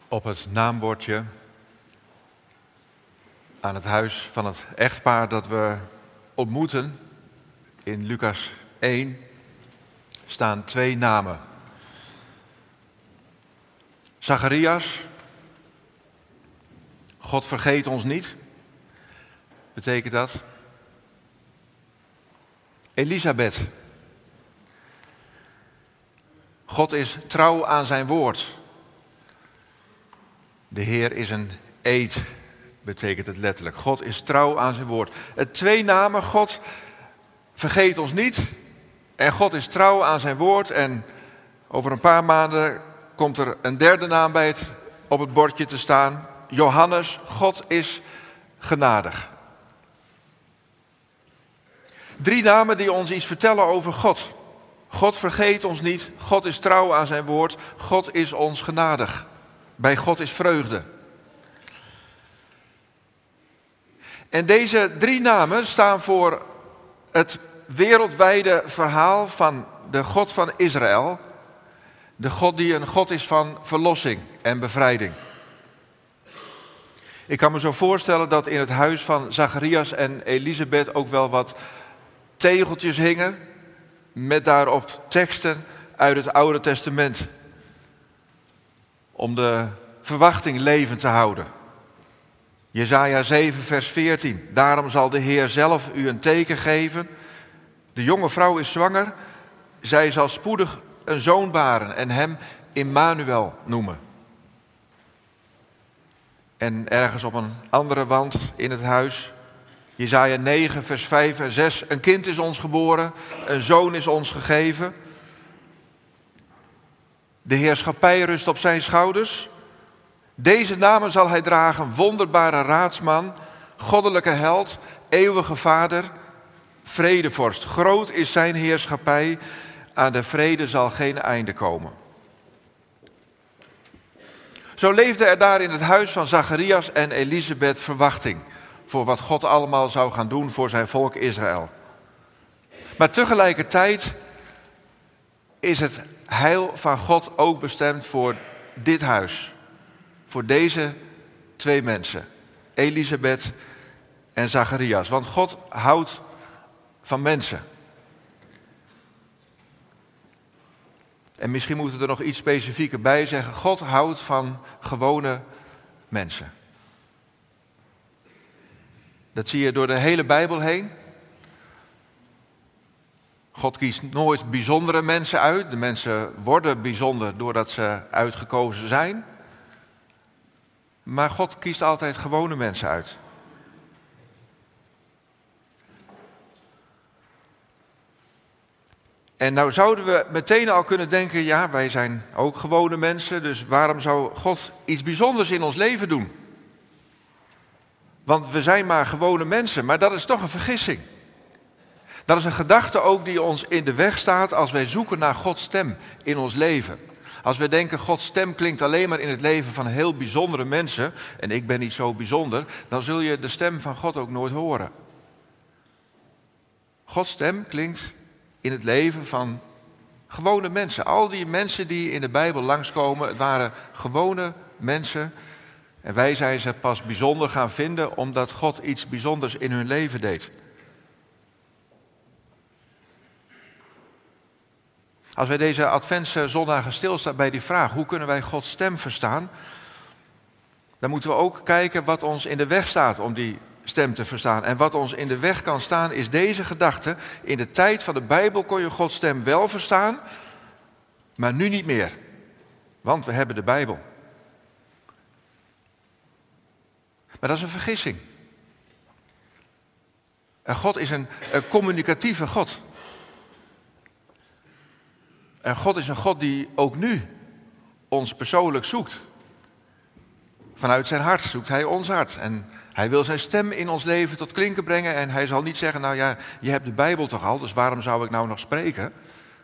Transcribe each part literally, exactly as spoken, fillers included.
op het naambordje aan het huis van het echtpaar dat we ontmoeten in Lucas één staan twee namen. Zacharias, God vergeet ons niet, betekent dat. Elisabeth, God is trouw aan zijn woord. De Heer is een eed, betekent het letterlijk. God is trouw aan zijn woord. Het twee namen, God vergeet ons niet en God is trouw aan zijn woord. En over een paar maanden komt er een derde naam bij het, op het bordje te staan. Johannes, God is genadig. Drie namen die ons iets vertellen over God. God vergeet ons niet, God is trouw aan zijn woord, God is ons genadig. Bij God is vreugde. En deze drie namen staan voor het wereldwijde verhaal van de God van Israël. De God die een God is van verlossing en bevrijding. Ik kan me zo voorstellen dat in het huis van Zacharias en Elisabeth ook wel wat tegeltjes hingen met daarop teksten uit het Oude Testament. Om de verwachting levend te houden. Jesaja zeven vers veertien. Daarom zal de Heer zelf u een teken geven. De jonge vrouw is zwanger. Zij zal spoedig een zoon baren en hem Immanuel noemen. En ergens op een andere wand in het huis, Jesaja negen vers vijf en zes. Een kind is ons geboren, een zoon is ons gegeven. De heerschappij rust op zijn schouders. Deze namen zal hij dragen: wonderbare raadsman, goddelijke held, eeuwige vader, vredevorst. Groot is zijn heerschappij, aan de vrede zal geen einde komen. Zo leefde er daar in het huis van Zacharias en Elisabeth verwachting voor wat God allemaal zou gaan doen voor zijn volk Israël. Maar tegelijkertijd is het heil van God ook bestemd voor dit huis. Voor deze twee mensen, Elisabeth en Zacharias. Want God houdt van mensen. En misschien moeten we er nog iets specifieker bij zeggen. God houdt van gewone mensen. Dat zie je door de hele Bijbel heen. God kiest nooit bijzondere mensen uit. De mensen worden bijzonder doordat ze uitgekozen zijn. Maar God kiest altijd gewone mensen uit. En nou zouden we meteen al kunnen denken, ja, wij zijn ook gewone mensen, dus waarom zou God iets bijzonders in ons leven doen? Want we zijn maar gewone mensen, maar dat is toch een vergissing. Dat is een gedachte ook die ons in de weg staat als wij zoeken naar Gods stem in ons leven. Als wij denken, Gods stem klinkt alleen maar in het leven van heel bijzondere mensen, en ik ben niet zo bijzonder, dan zul je de stem van God ook nooit horen. Gods stem klinkt in het leven van gewone mensen. Al die mensen die in de Bijbel langskomen, het waren gewone mensen. En wij zijn ze pas bijzonder gaan vinden omdat God iets bijzonders in hun leven deed. Als wij deze Adventse zondagen stilstaan bij die vraag, hoe kunnen wij Gods stem verstaan? Dan moeten we ook kijken wat ons in de weg staat om die stem te verstaan. En wat ons in de weg kan staan is deze gedachte. In de tijd van de Bijbel kon je Gods stem wel verstaan, maar nu niet meer. Want we hebben de Bijbel. Maar dat is een vergissing. En God is een, een communicatieve God. En God is een God die ook nu ons persoonlijk zoekt. Vanuit zijn hart zoekt hij ons hart. En hij wil zijn stem in ons leven tot klinken brengen. En hij zal niet zeggen, nou ja, je hebt de Bijbel toch al, dus waarom zou ik nou nog spreken? Het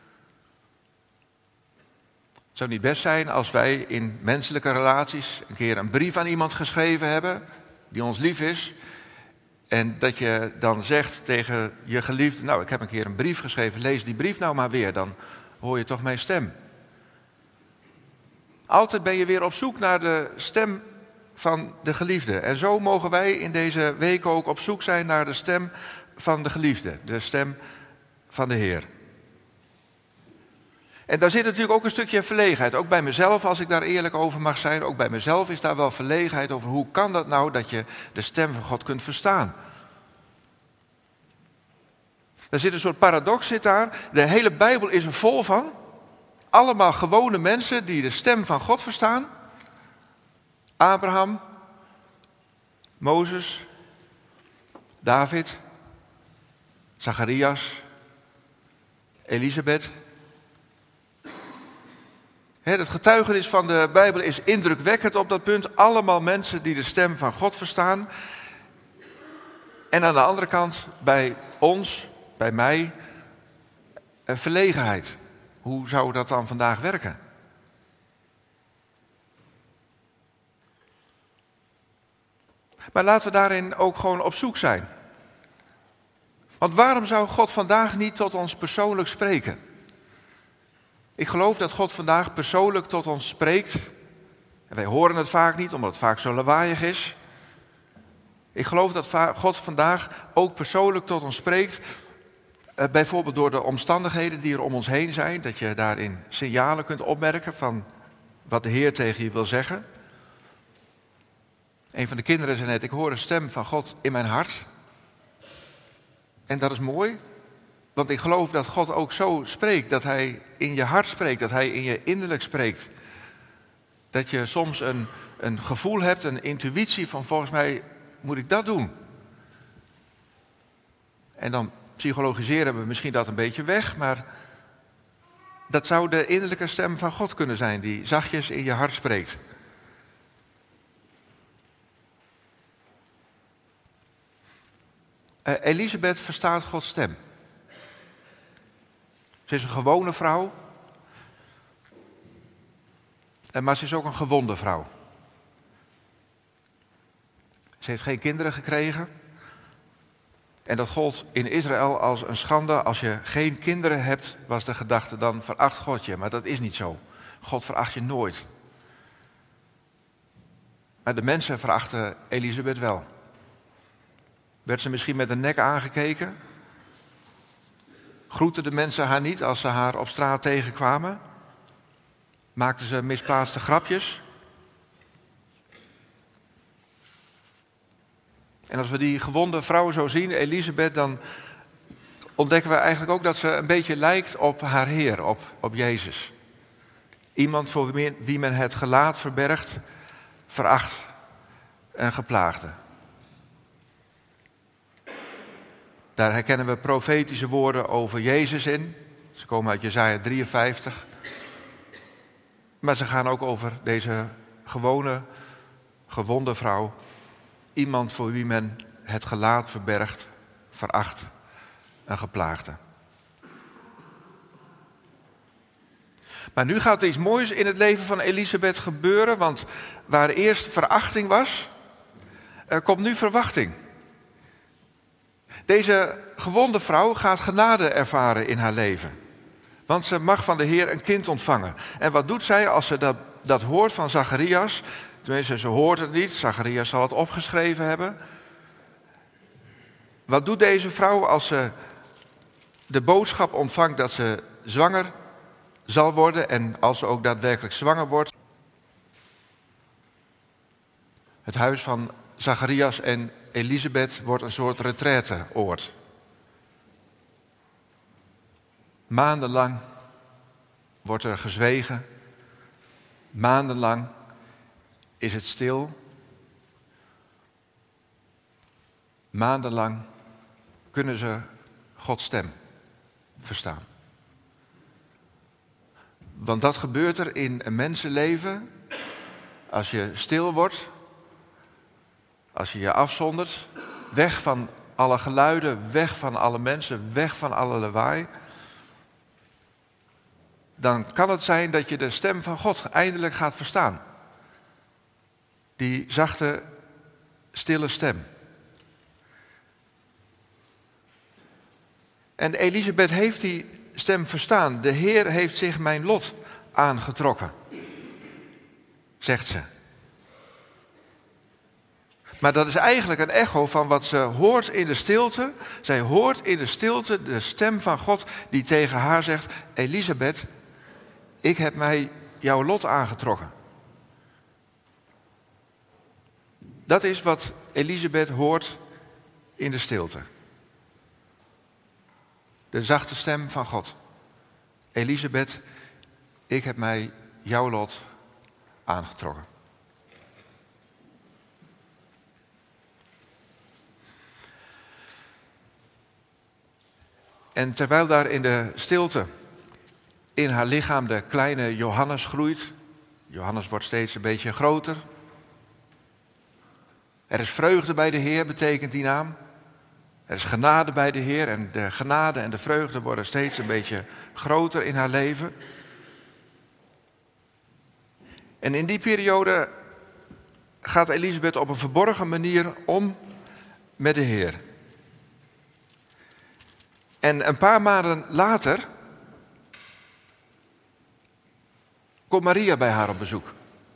zou niet best zijn als wij in menselijke relaties een keer een brief aan iemand geschreven hebben, die ons lief is. En dat je dan zegt tegen je geliefde, nou ik heb een keer een brief geschreven, lees die brief nou maar weer, dan hoor je toch mijn stem. Altijd ben je weer op zoek naar de stem van de geliefde. En zo mogen wij in deze week ook op zoek zijn naar de stem van de geliefde. De stem van de Heer. En daar zit natuurlijk ook een stukje verlegenheid. Ook bij mezelf, als ik daar eerlijk over mag zijn. Ook bij mezelf is daar wel verlegenheid over. Hoe kan dat nou dat je de stem van God kunt verstaan? Er zit een soort paradox zit daar. De hele Bijbel is er vol van. Allemaal gewone mensen die de stem van God verstaan. Abraham, Mozes, David, Zacharias, Elisabeth. Het getuigenis van de Bijbel is indrukwekkend op dat punt. Allemaal mensen die de stem van God verstaan. En aan de andere kant bij ons, bij mij, een verlegenheid. Hoe zou dat dan vandaag werken? Maar laten we daarin ook gewoon op zoek zijn. Want waarom zou God vandaag niet tot ons persoonlijk spreken? Ik geloof dat God vandaag persoonlijk tot ons spreekt. En wij horen het vaak niet, omdat het vaak zo lawaaiig is. Ik geloof dat God vandaag ook persoonlijk tot ons spreekt. Eh, bijvoorbeeld door de omstandigheden die er om ons heen zijn. Dat je daarin signalen kunt opmerken van wat de Heer tegen je wil zeggen. Een van de kinderen zei net, ik hoor een stem van God in mijn hart. En dat is mooi. Want ik geloof dat God ook zo spreekt, dat hij in je hart spreekt, dat hij in je innerlijk spreekt. Dat je soms een, een gevoel hebt, een intuïtie van volgens mij moet ik dat doen. En dan psychologiseren we misschien dat een beetje weg, maar dat zou de innerlijke stem van God kunnen zijn die zachtjes in je hart spreekt. Uh, Elisabeth verstaat Gods stem. Ze is een gewone vrouw, maar ze is ook een gewonde vrouw. Ze heeft geen kinderen gekregen. En dat gold in Israël als een schande. Als je geen kinderen hebt, was de gedachte, dan veracht God je. Maar dat is niet zo. God veracht je nooit. Maar de mensen verachten Elisabeth wel. Werd ze misschien met een nek aangekeken? Groetten de mensen haar niet als ze haar op straat tegenkwamen? Maakten ze misplaatste grapjes? En als we die gewonde vrouw zo zien, Elisabeth, dan ontdekken we eigenlijk ook dat ze een beetje lijkt op haar Heer, op, op Jezus. Iemand voor wie men het gelaat verbergt, veracht en geplaagde. Daar herkennen we profetische woorden over Jezus in. Ze komen uit Jesaja drieënvijftig. Maar ze gaan ook over deze gewone, gewonde vrouw. Iemand voor wie men het gelaat verbergt, veracht en geplaagde. Maar nu gaat er iets moois in het leven van Elisabeth gebeuren. Want waar eerst verachting was, er komt nu verwachting. Deze gewonde vrouw gaat genade ervaren in haar leven. Want ze mag van de Heer een kind ontvangen. En wat doet zij als ze dat, dat hoort van Zacharias? Tenminste, ze hoort het niet. Zacharias zal het opgeschreven hebben. Wat doet deze vrouw als ze de boodschap ontvangt dat ze zwanger zal worden en als ze ook daadwerkelijk zwanger wordt? Het huis van Zacharias en Elisabeth wordt een soort retraiteoord. Maandenlang wordt er gezwegen. Maandenlang is het stil. Maandenlang kunnen ze Gods stem verstaan. Want dat gebeurt er in een mensenleven als je stil wordt, als je je afzondert, weg van alle geluiden, weg van alle mensen, weg van alle lawaai. Dan kan het zijn dat je de stem van God eindelijk gaat verstaan. Die zachte, stille stem. En Elisabeth heeft die stem verstaan. De Heer heeft zich mijn lot aangetrokken. zegt ze. Maar dat is eigenlijk een echo van wat ze hoort in de stilte. Zij hoort in de stilte de stem van God die tegen haar zegt: Elisabeth, ik heb mij jouw lot aangetrokken. Dat is wat Elisabeth hoort in de stilte. De zachte stem van God. Elisabeth, ik heb mij jouw lot aangetrokken. En terwijl daar in de stilte in haar lichaam de kleine Johannes groeit. Johannes wordt steeds een beetje groter. Er is vreugde bij de Heer, betekent die naam. Er is genade bij de Heer en de genade en de vreugde worden steeds een beetje groter in haar leven. En in die periode gaat Elisabeth op een verborgen manier om met de Heer. En een paar maanden later komt Maria bij haar op bezoek.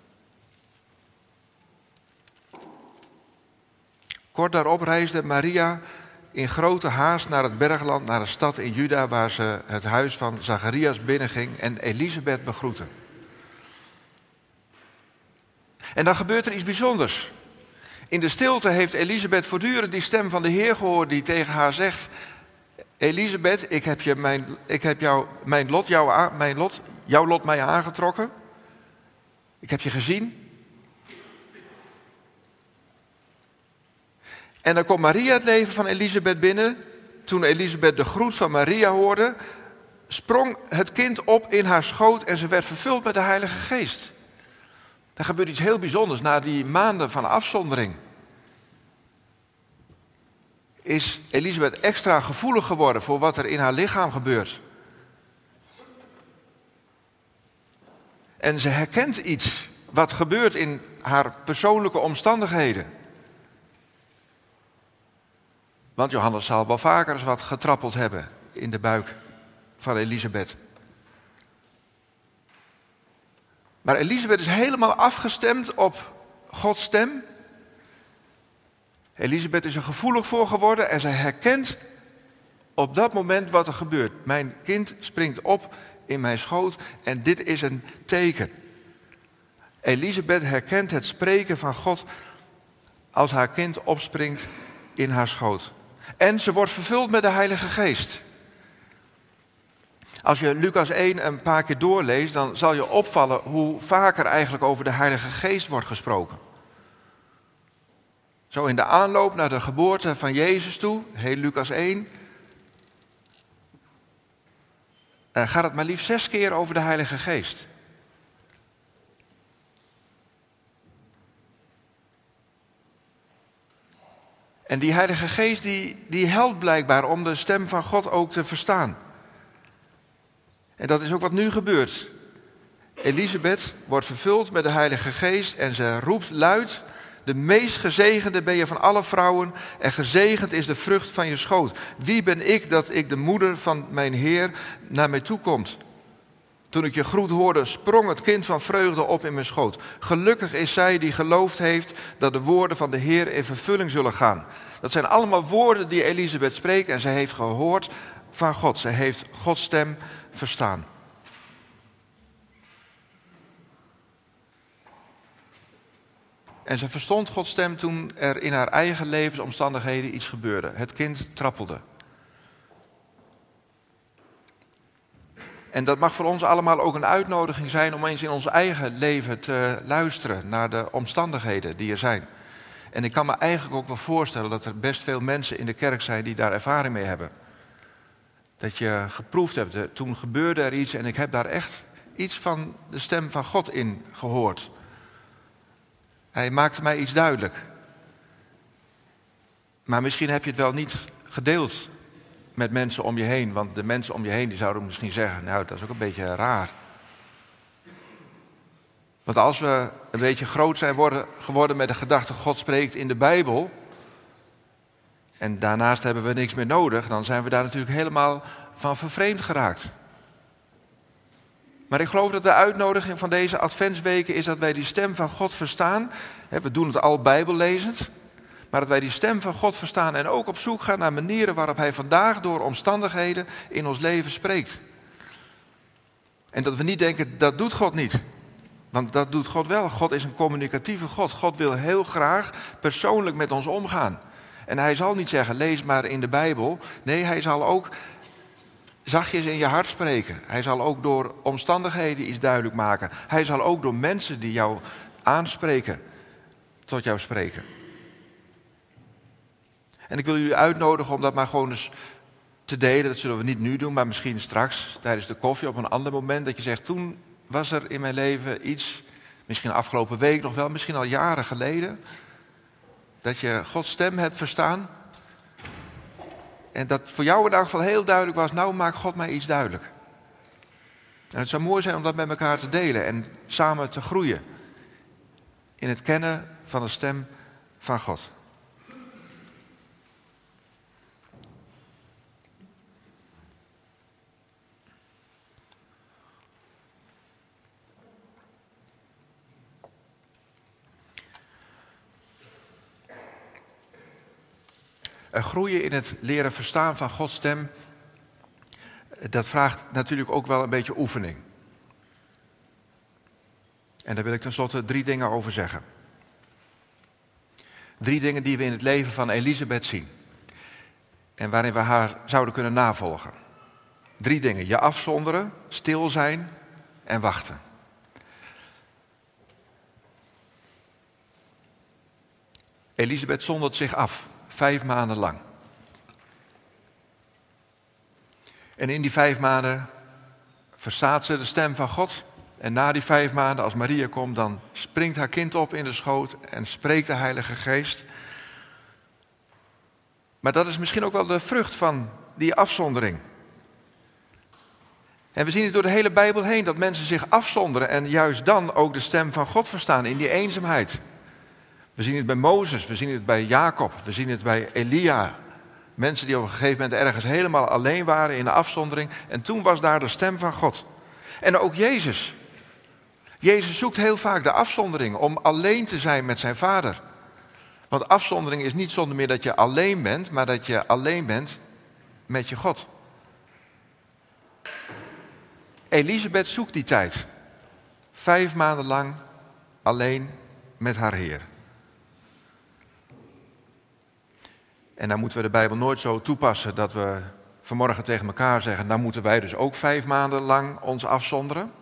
Kort daarop reisde Maria in grote haast naar het bergland, naar een stad in Juda, waar ze het huis van Zacharias binnenging en Elisabeth begroette. En dan gebeurt er iets bijzonders. In de stilte heeft Elisabeth voortdurend die stem van de Heer gehoord die tegen haar zegt: Elisabeth, ik heb, je mijn, ik heb jou, mijn, lot, jou aan, mijn lot, jouw lot mij aangetrokken. Ik heb je gezien. En dan komt Maria het leven van Elisabeth binnen. Toen Elisabeth de groet van Maria hoorde, sprong het kind op in haar schoot en ze werd vervuld met de Heilige Geest. Er gebeurt iets heel bijzonders. Na die maanden van afzondering is Elisabeth extra gevoelig geworden voor wat er in haar lichaam gebeurt. En ze herkent iets wat gebeurt in haar persoonlijke omstandigheden. Want Johannes zal wel vaker eens wat getrappeld hebben in de buik van Elisabeth. Maar Elisabeth is helemaal afgestemd op Gods stem. Elisabeth is er gevoelig voor geworden en zij herkent op dat moment wat er gebeurt. Mijn kind springt op in mijn schoot en dit is een teken. Elisabeth herkent het spreken van God als haar kind opspringt in haar schoot. En ze wordt vervuld met de Heilige Geest. Als je Lucas één een paar keer doorleest, dan zal je opvallen hoe vaker eigenlijk over de Heilige Geest wordt gesproken. Zo in de aanloop naar de geboorte van Jezus toe, heel Lucas één, gaat het maar liefst zes keer over de Heilige Geest. En die Heilige Geest die, die helpt blijkbaar om de stem van God ook te verstaan. En dat is ook wat nu gebeurt. Elisabeth wordt vervuld met de Heilige Geest en ze roept luid: de meest gezegende ben je van alle vrouwen en gezegend is de vrucht van je schoot. Wie ben ik dat ik de moeder van mijn Heer naar mij toe komt? Toen ik je groet hoorde, sprong het kind van vreugde op in mijn schoot. Gelukkig is zij die geloofd heeft dat de woorden van de Heer in vervulling zullen gaan. Dat zijn allemaal woorden die Elisabeth spreekt en zij heeft gehoord van God. Zij heeft Gods stem verstaan. En ze verstond Gods stem toen er in haar eigen levensomstandigheden iets gebeurde. Het kind trappelde. En dat mag voor ons allemaal ook een uitnodiging zijn om eens in ons eigen leven te luisteren naar de omstandigheden die er zijn. En ik kan me eigenlijk ook wel voorstellen dat er best veel mensen in de kerk zijn die daar ervaring mee hebben. Dat je geproefd hebt, toen gebeurde er iets en ik heb daar echt iets van de stem van God in gehoord. Hij maakte mij iets duidelijk. Maar misschien heb je het wel niet gedeeld met mensen om je heen. Want de mensen om je heen die zouden misschien zeggen, nou dat is ook een beetje raar. Want als we een beetje groot zijn worden, geworden met de gedachte God spreekt in de Bijbel. En daarnaast hebben we niks meer nodig. Dan zijn we daar natuurlijk helemaal van vervreemd geraakt. Maar ik geloof dat de uitnodiging van deze adventsweken is dat wij die stem van God verstaan. We doen het al bijbellezend. Maar dat wij die stem van God verstaan en ook op zoek gaan naar manieren waarop hij vandaag door omstandigheden in ons leven spreekt. En dat we niet denken, dat doet God niet. Want dat doet God wel. God is een communicatieve God. God wil heel graag persoonlijk met ons omgaan. En hij zal niet zeggen, lees maar in de Bijbel. Nee, hij zal ook zachtjes in je hart spreken. Hij zal ook door omstandigheden iets duidelijk maken. Hij zal ook door mensen die jou aanspreken, tot jou spreken. En ik wil jullie uitnodigen om dat maar gewoon eens te delen. Dat zullen we niet nu doen, maar misschien straks tijdens de koffie op een ander moment. Dat je zegt, toen was er in mijn leven iets, misschien afgelopen week nog wel, misschien al jaren geleden, dat je Gods stem hebt verstaan. En dat voor jou in elk geval heel duidelijk was, nou maakt God mij iets duidelijk. En het zou mooi zijn om dat met elkaar te delen en samen te groeien in het kennen van de stem van God. Uh, groeien in het leren verstaan van Gods stem, dat vraagt natuurlijk ook wel een beetje oefening. En daar wil ik tenslotte drie dingen over zeggen. Drie dingen die we in het leven van Elisabeth zien. En waarin we haar zouden kunnen navolgen. Drie dingen. Je afzonderen, stil zijn en wachten. Elisabeth zondert zich af. Vijf maanden lang. En in die vijf maanden verstaat ze de stem van God. En na die vijf maanden, als Maria komt, dan springt haar kind op in de schoot en spreekt de Heilige Geest. Maar dat is misschien ook wel de vrucht van die afzondering. En we zien het door de hele Bijbel heen, dat mensen zich afzonderen en juist dan ook de stem van God verstaan in die eenzaamheid. We zien het bij Mozes, we zien het bij Jacob, we zien het bij Elia. Mensen die op een gegeven moment ergens helemaal alleen waren in de afzondering. En toen was daar de stem van God. En ook Jezus. Jezus zoekt heel vaak de afzondering om alleen te zijn met zijn Vader. Want afzondering is niet zonder meer dat je alleen bent, maar dat je alleen bent met je God. Elisabeth zoekt die tijd. Vijf maanden lang alleen met haar Heer. En dan moeten we de Bijbel nooit zo toepassen dat we vanmorgen tegen elkaar zeggen, dan moeten wij dus ook vijf maanden lang ons afzonderen.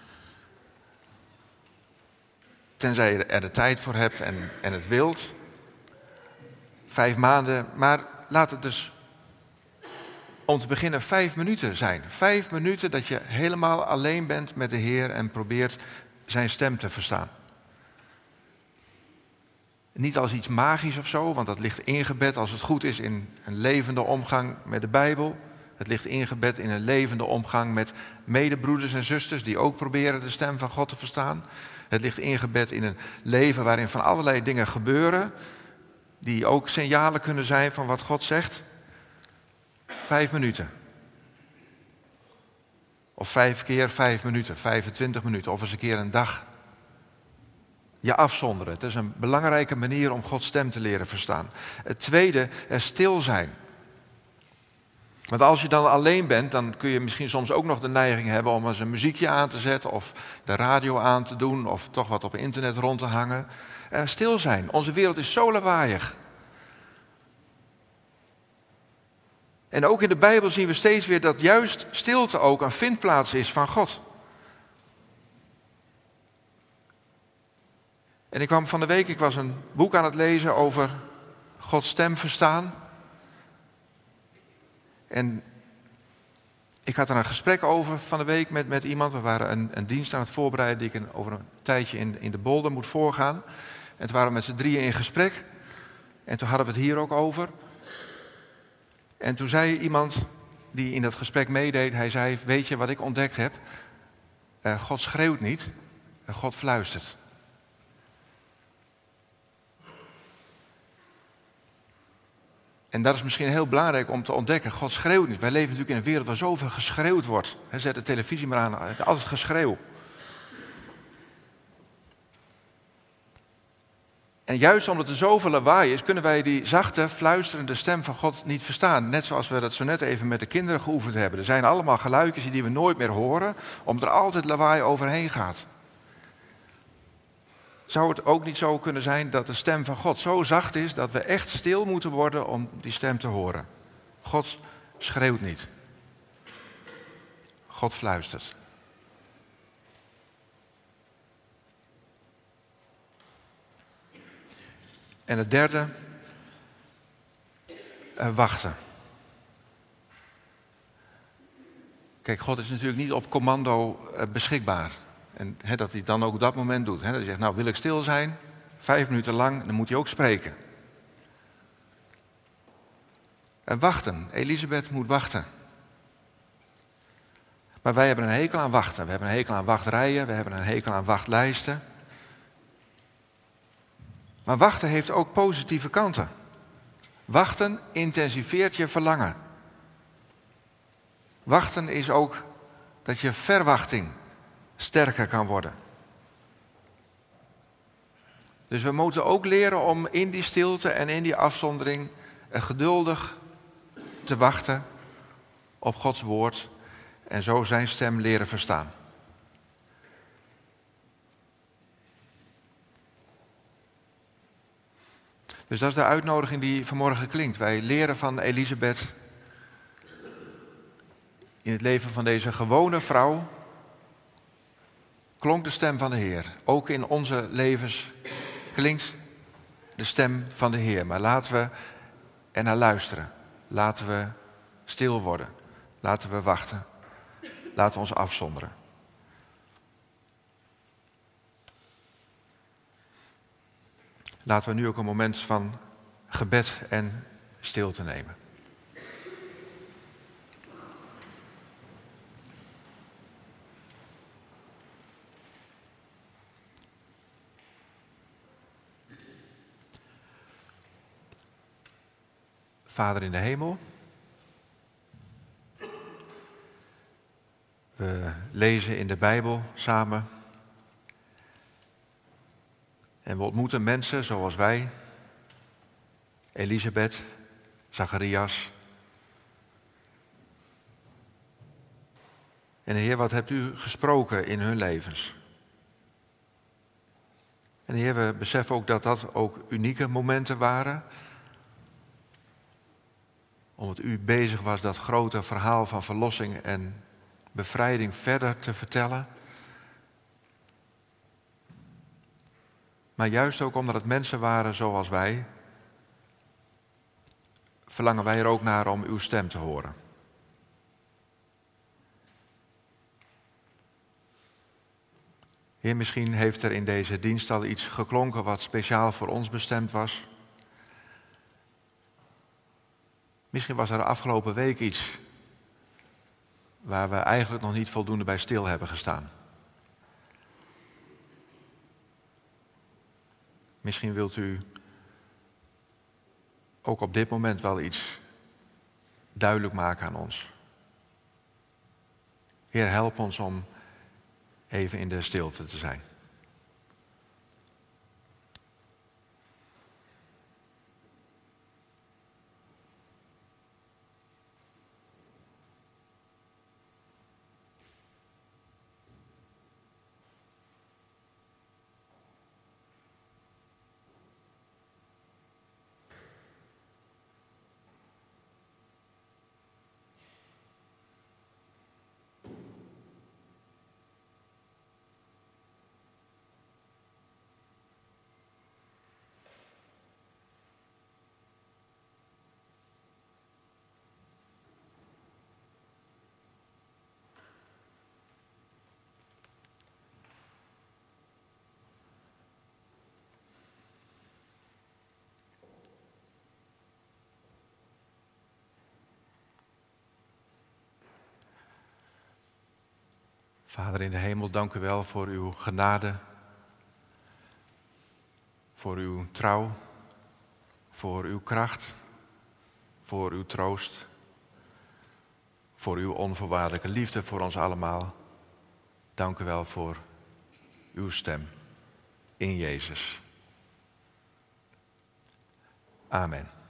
Tenzij je er de tijd voor hebt en, en het wilt. Vijf maanden, maar laat het dus om te beginnen vijf minuten zijn. Vijf minuten dat je helemaal alleen bent met de Heer en probeert zijn stem te verstaan. Niet als iets magisch of zo, want dat ligt ingebed als het goed is in een levende omgang met de Bijbel. Het ligt ingebed in een levende omgang met medebroeders en zusters die ook proberen de stem van God te verstaan. Het ligt ingebed in een leven waarin van allerlei dingen gebeuren, die ook signalen kunnen zijn van wat God zegt. Vijf minuten. Of vijf keer vijf minuten, vijfentwintig minuten, of eens een keer een dag. Je afzonderen. Het is een belangrijke manier om Gods stem te leren verstaan. Het tweede, er stil zijn. Want als je dan alleen bent, dan kun je misschien soms ook nog de neiging hebben om eens een muziekje aan te zetten of de radio aan te doen of toch wat op internet rond te hangen. Er stil zijn. Onze wereld is zo lawaaiig. En ook in de Bijbel zien we steeds weer dat juist stilte ook een vindplaats is van God. En ik kwam van de week, ik was een boek aan het lezen over Gods stem verstaan. En ik had er een gesprek over van de week met, met iemand. We waren een, een dienst aan het voorbereiden die ik een, over een tijdje in, in de Bolder moet voorgaan. En toen waren we met z'n drieën in gesprek. En toen hadden we het hier ook over. En toen zei iemand die in dat gesprek meedeed, hij zei, weet je wat ik ontdekt heb? Uh, God schreeuwt niet, uh, God fluistert. En dat is misschien heel belangrijk om te ontdekken. God schreeuwt niet. Wij leven natuurlijk in een wereld waar zoveel geschreeuwd wordt. He, zet de televisie maar aan, altijd geschreeuw. En juist omdat er zoveel lawaai is, kunnen wij die zachte, fluisterende stem van God niet verstaan. Net zoals we dat zo net even met de kinderen geoefend hebben. Er zijn allemaal geluidjes die we nooit meer horen, omdat er altijd lawaai overheen gaat. Zou het ook niet zo kunnen zijn dat de stem van God zo zacht is dat we echt stil moeten worden om die stem te horen? God schreeuwt niet. God fluistert. En het derde, uh, wachten. Kijk, God is natuurlijk niet op commando uh, beschikbaar. En he, dat hij het dan ook op dat moment doet. He, dat hij zegt, nou wil ik stil zijn, vijf minuten lang, dan moet hij ook spreken. En wachten, Elisabeth moet wachten. Maar wij hebben een hekel aan wachten. We hebben een hekel aan wachtrijen, we hebben een hekel aan wachtlijsten. Maar wachten heeft ook positieve kanten. Wachten intensiveert je verlangen. Wachten is ook dat je verwachting sterker kan worden. Dus we moeten ook leren om in die stilte en in die afzondering geduldig te wachten op Gods woord en zo zijn stem leren verstaan. Dus dat is de uitnodiging die vanmorgen klinkt. Wij leren van Elisabeth in het leven van deze gewone vrouw klonk de stem van de Heer. Ook in onze levens klinkt de stem van de Heer. Maar laten we er naar luisteren. Laten we stil worden. Laten we wachten. Laten we ons afzonderen. Laten we nu ook een moment van gebed en stilte nemen. Vader in de hemel, we lezen in de Bijbel samen en we ontmoeten mensen zoals wij, Elisabeth, Zacharias. En Heer, wat hebt u gesproken in hun levens? En Heer, we beseffen ook dat dat ook unieke momenten waren, omdat u bezig was dat grote verhaal van verlossing en bevrijding verder te vertellen. Maar juist ook omdat het mensen waren zoals wij, verlangen wij er ook naar om uw stem te horen. Heer, misschien heeft er in deze dienst al iets geklonken wat speciaal voor ons bestemd was. Misschien was er de afgelopen week iets waar we eigenlijk nog niet voldoende bij stil hebben gestaan. Misschien wilt u ook op dit moment wel iets duidelijk maken aan ons. Heer, help ons om even in de stilte te zijn. Vader in de hemel, dank u wel voor uw genade, voor uw trouw, voor uw kracht. voor uw troost, voor uw onvoorwaardelijke liefde voor ons allemaal. Dank u wel voor uw stem in Jezus. Amen.